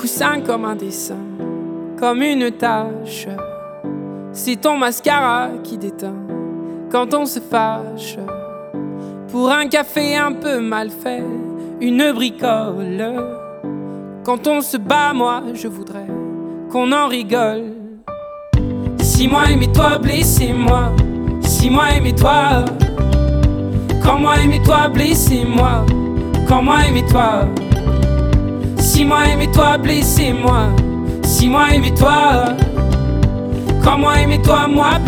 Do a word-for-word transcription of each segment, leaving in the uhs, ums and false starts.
coussin comme un dessin, comme une tache. C'est ton mascara qui déteint quand on se fâche. Pour un café un peu mal fait, une bricole. Quand on se bat, moi je voudrais qu'on en rigole. Si moi aimais-toi, blessez-moi. Si moi aimais-toi. Quand moi aimais-toi, blessez-moi. Quand moi aimais-toi. Si moi aimais-toi, blessez-moi. Si moi aimais-toi. Quand moi aimais-toi, moi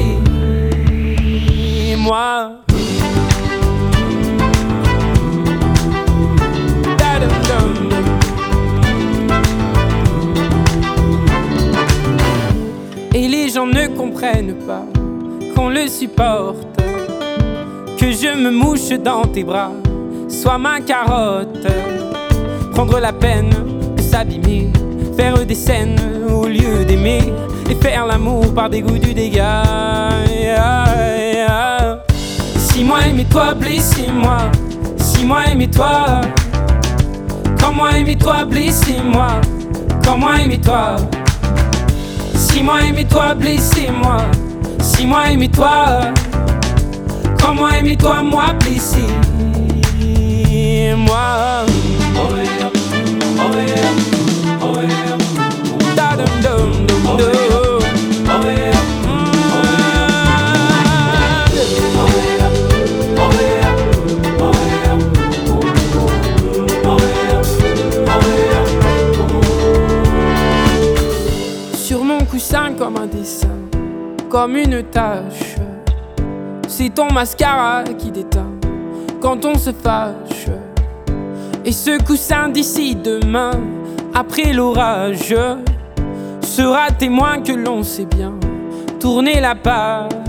blessez-moi. Et les gens ne comprennent pas qu'on le supporte, que je me mouche dans tes bras, sois ma carotte. Prendre la peine de s'abîmer, faire des scènes au lieu d'aimer, et faire l'amour par dégoût du dégât. Si moi aimais-toi, blessez-moi. Si moi aimais-toi. Quand moi aimais-toi, blessez-moi. Quand moi aimais-toi. Si moi aimais-toi, blessez-moi. Si moi aimais-toi. Quand moi aimais-toi, moi blessez-moi. Sur mon coussin comme un dessin, comme une tache. C'est ton mascara qui déteint quand on se fâche. Et ce coussin d'ici demain, après l'orage, sera témoin que l'on sait bien tourner la page.